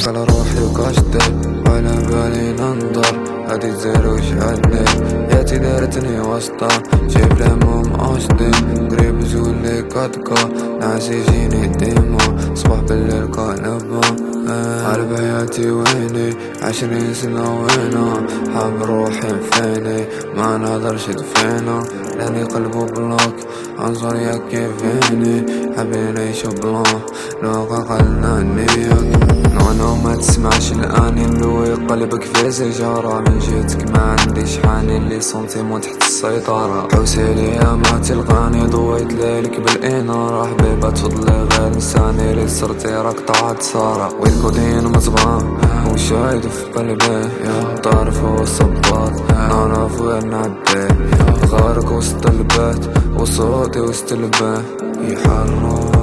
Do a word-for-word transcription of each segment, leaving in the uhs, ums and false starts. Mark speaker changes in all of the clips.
Speaker 1: خايف على روحي وكاشدل وعلى بالي ننظر هادي تزير وش عدل ياتي دارتني وسطا جيب الهموم قاصدين قريب زولي كاتكا ناس يجيني ديما صباح بالليل قلبا قلب حياتي ويني عشرين سنة وينا حاب روحي فيني ما نهضرش دفينا لاني قلبو بلوك عنصر يا كيفيني حابين نعيشو بلان لو قلنا النية نو ما تسمعش الاني نلوي قلبك في سيجارة من جيتك ما عنديش حاني اللي سنتيمو تحت السيطرة حوسيلي ما تلقاني ضويت ليلك بالانارة حبيبة تفضلي غير نساني اللي صرتي راك طاعت سارة والكودين مزبان وشايد في قلبي طارف هو الصباط نعرف وين نعدي غارق وسط البيت وصوتي وسط البيت يحرم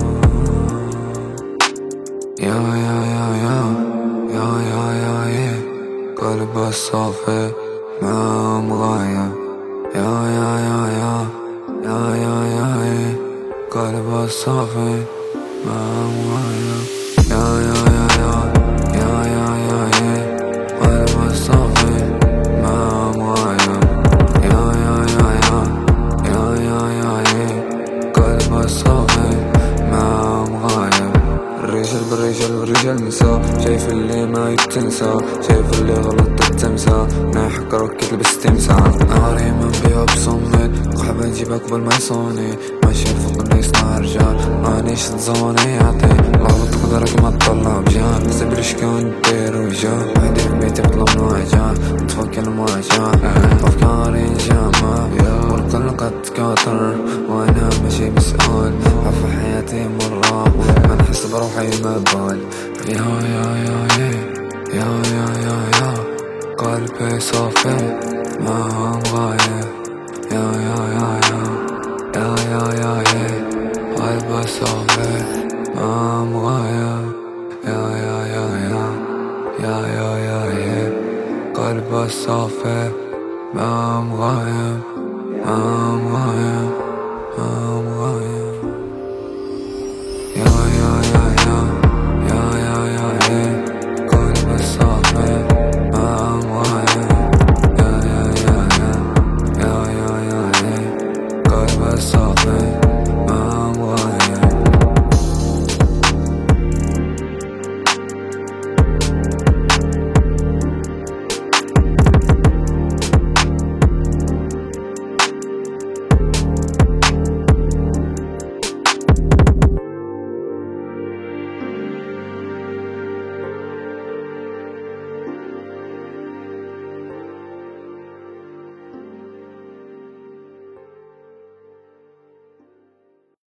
Speaker 1: يا يا يا يا يا يا يا يا قلب الصافي ما مغايب يا يا يا يا يا يا يا يا قلب الصافي ما مغايب يا يا يا يا يا يا يا يا قلب الصافي ما مغايب يا يا يا يا يا يا يا يا قلب الصافي ما مغايب الرجال بالرجال والرجال نسا شايف اللي ما يتنسى شايف اللي غلط التمسى ناحك روكي تلبس تمسى نهاري من بيها بصمت قحبة نجيبها قبل ما يصوني ماشي فوق الناس نهار رجال مانيش تزوني يعطي لحظة تقدرك ما تطلع بجان نسبر شكون دير وجان عادي في بيتي بطلب مواجهة نتفك المواجهة أفكاري نجامة والكل قد تكاثر وأنا ماشي مسؤول عفو حياتي مرة ما نحس بروحي ما بال يا يا يا يا يا يا يا يا قلبي صافي ما هو مغايب يا يا يا يا يا يا يا يا قلبي صافي ما هو مغايب يا يا يا يا يا يا يا يا قلبي صافي ما هو مغايب ما هو مغايب ما هو